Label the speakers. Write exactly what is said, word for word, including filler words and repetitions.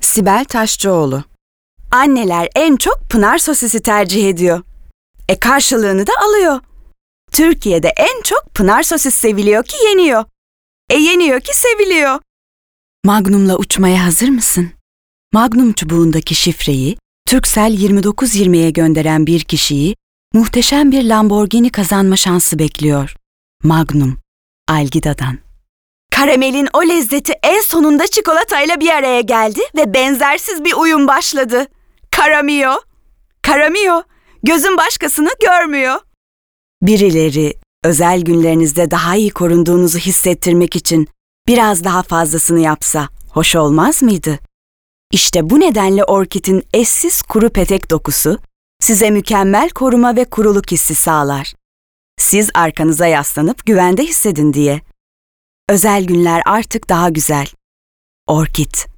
Speaker 1: Sibel Taşçıoğlu. Anneler en çok Pınar sosisi tercih ediyor. E karşılığını da alıyor. Türkiye'de en çok Pınar sosis seviliyor ki yeniyor. E yeniyor ki seviliyor. Magnum'la uçmaya hazır mısın? Magnum çubuğundaki şifreyi Turkcell yirmi dokuz yirmiye gönderen bir kişiyi muhteşem bir Lamborghini kazanma şansı bekliyor. Magnum, Algida'dan. Karamelin o lezzeti en sonunda çikolatayla bir araya geldi ve benzersiz bir uyum başladı. Karamio, karamio, gözün başkasını görmüyor. Birileri özel günlerinizde daha iyi korunduğunuzu hissettirmek için biraz daha fazlasını yapsa hoş olmaz mıydı? İşte bu nedenle Orkid'in eşsiz kuru petek dokusu size mükemmel koruma ve kuruluk hissi sağlar. Siz arkanıza yaslanıp güvende hissedin diye. Özel günler artık daha güzel. Orkid.